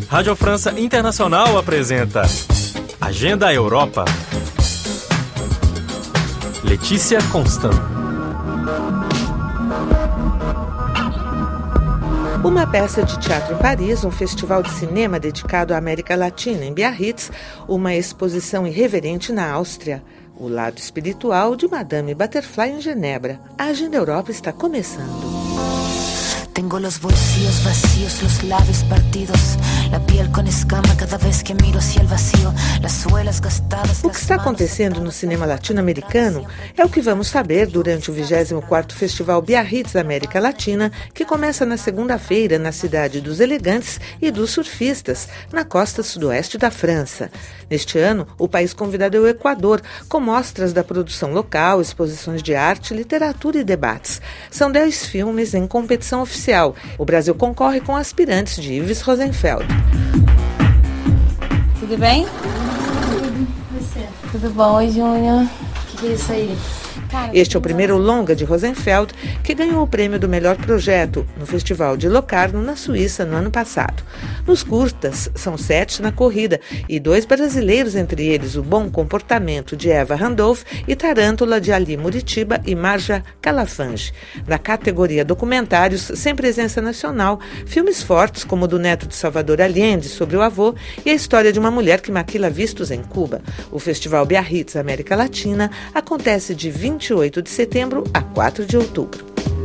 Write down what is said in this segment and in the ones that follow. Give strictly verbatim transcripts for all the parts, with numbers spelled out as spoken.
Rádio França Internacional apresenta Agenda Europa. Letícia Constant. Uma peça de teatro em Paris, um festival de cinema dedicado à América Latina em Biarritz, uma exposição irreverente na Áustria, o lado espiritual de Madame Butterfly em Genebra. A Agenda Europa está começando. Tengo los bolsillos vacíos, los labios partidos, la piel con escama cada vez que miro hacia el vacío, las suelas gastadas. O que está acontecendo no cinema latino-americano é o que vamos saber durante o vigésimo quarto Festival Biarritz da América Latina, que começa na segunda-feira na cidade dos elegantes e dos surfistas, na costa sudoeste da França. Neste ano, o país convidado é o Equador, com mostras da produção local, exposições de arte, literatura e debates. São dez filmes em competição oficial. O Brasil concorre com aspirantes de Yves Rosenfeld. Tudo bem? Tudo. Você? Tudo bom, oi, Júnior. O que, que é isso aí? Este é o primeiro longa de Rosenfeld, que ganhou o prêmio do melhor projeto no Festival de Locarno, na Suíça, no ano passado. Nos curtas, são sete na corrida e dois brasileiros, entre eles O Bom Comportamento, de Eva Randolph, e Tarântula, de Ali Muritiba e Marja Calafange. Na categoria documentários, sem presença nacional, filmes fortes como o do neto de Salvador Allende, sobre o avô, e a história de uma mulher que maquila vistos em Cuba. O Festival Biarritz América Latina acontece de vinte e oito de setembro a quatro de outubro.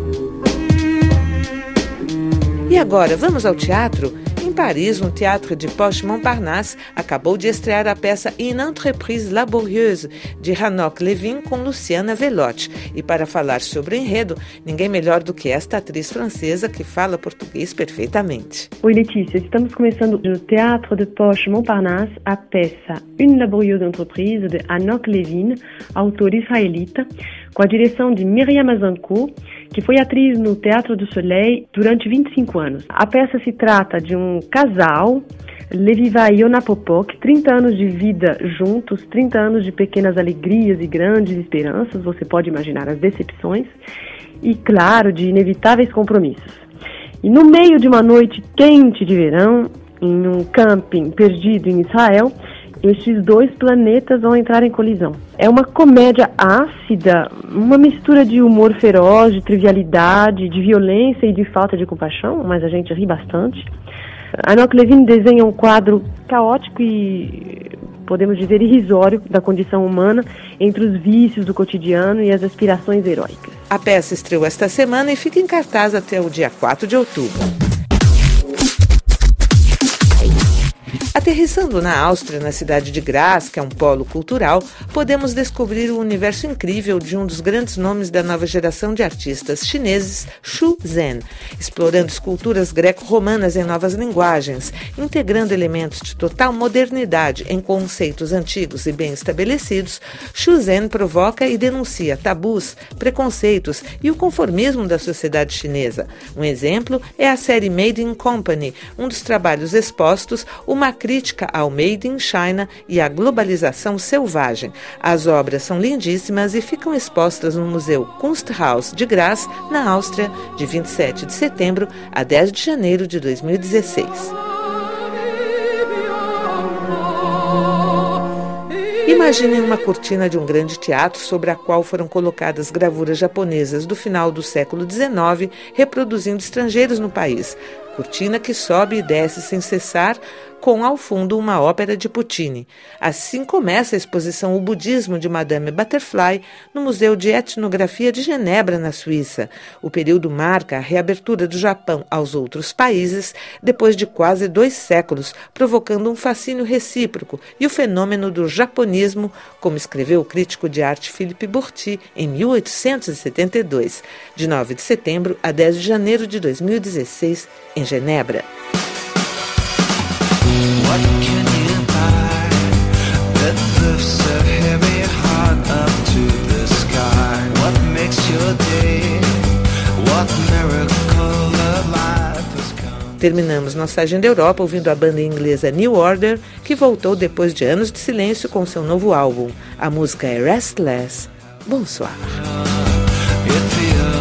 E agora, vamos ao teatro? Em Paris, no Teatro de Poche-Montparnasse, acabou de estrear a peça Une Entreprise Laborieuse, de Hanoch Levin, com Luciana Velotti. E para falar sobre o enredo, ninguém melhor do que esta atriz francesa que fala português perfeitamente. Oi, Letícia. Estamos começando no Teatro de Poche-Montparnasse a peça Une Laborieuse Entreprise, de Hanoch Levin, autor israelita, com a direção de Myriam Azancourt, que foi atriz no Teatro do Soleil durante vinte e cinco anos. A peça se trata de um casal, Leviva e Yona Popok, trinta anos de vida juntos, trinta anos de pequenas alegrias e grandes esperanças, você pode imaginar as decepções, e, claro, de inevitáveis compromissos. E no meio de uma noite quente de verão, em um camping perdido em Israel, estes dois planetas vão entrar em colisão. É uma comédia ácida, uma mistura de humor feroz, de trivialidade, de violência e de falta de compaixão, mas a gente ri bastante. Hanoch Levin desenha um quadro caótico e, podemos dizer, irrisório da condição humana entre os vícios do cotidiano e as aspirações heróicas. A peça estreou esta semana e fica em cartaz até o dia quatro de outubro. Aterrissando na Áustria, na cidade de Graz, que é um polo cultural, podemos descobrir o universo incrível de um dos grandes nomes da nova geração de artistas chineses, Xu Zhen, explorando esculturas greco-romanas em novas linguagens, integrando elementos de total modernidade em conceitos antigos e bem estabelecidos. Xu Zhen provoca e denuncia tabus, preconceitos e o conformismo da sociedade chinesa. Um exemplo é a série Made in Company, um dos trabalhos expostos, uma crítica ao Made in China e à globalização selvagem. As obras são lindíssimas e ficam expostas no Museu Kunsthaus de Graz, na Áustria, de vinte e sete de setembro a dez de janeiro de dois mil e dezesseis. Imaginem uma cortina de um grande teatro sobre a qual foram colocadas gravuras japonesas do final do século dezenove, reproduzindo estrangeiros no país. Cortina que sobe e desce sem cessar, com ao fundo uma ópera de Puccini. Assim começa a exposição O Budismo de Madame Butterfly no Museu de Etnografia de Genebra, na Suíça. O período marca a reabertura do Japão aos outros países depois de quase dois séculos, provocando um fascínio recíproco e o fenômeno do japonismo, como escreveu o crítico de arte Philippe Bourti em mil oitocentos e setenta e dois, de nove de setembro a dez de janeiro de dois mil e dezesseis, em Genebra. What can you buy that lifts a heavy heart up to the sky? What makes your day? What miracle of life has come? Terminamos nossa Agenda Europa ouvindo a banda inglesa New Order, que voltou depois de anos de silêncio com seu novo álbum. A música é Restless. Bonsoir. It feels